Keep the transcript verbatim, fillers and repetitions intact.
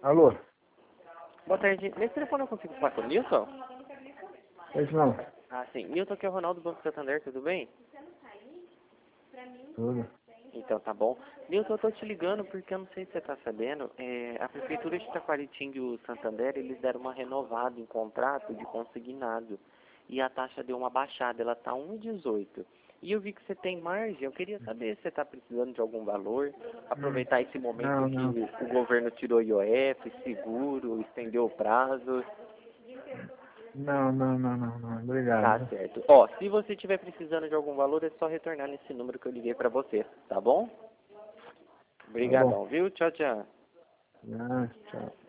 Alô? Boa tarde. Nesse telefone eu consigo falar com o Nilton? É isso não. Ah, sim. Nilton, aqui é o Ronaldo do Banco Santander, tudo bem? Tudo. Então, tá bom. Nilton, eu tô te ligando porque eu não sei se você tá sabendo, é, a Prefeitura de Taquaritinga e o Santander, eles deram uma renovada em contrato de consignado. E a taxa deu uma baixada, ela tá um vírgula dezoito. E eu vi que você tem margem, eu queria saber se você está precisando de algum valor, Hum. aproveitar esse momento Não, que não. o, o governo tirou I O F, seguro, estendeu o prazo. Não, não, não, não, não. Tá Obrigado. certo. Ó, se você estiver precisando de algum valor, é só retornar nesse número que eu liguei pra você, tá bom? Tá bom. Obrigadão, viu? Tchau, tchau. Ah, tchau.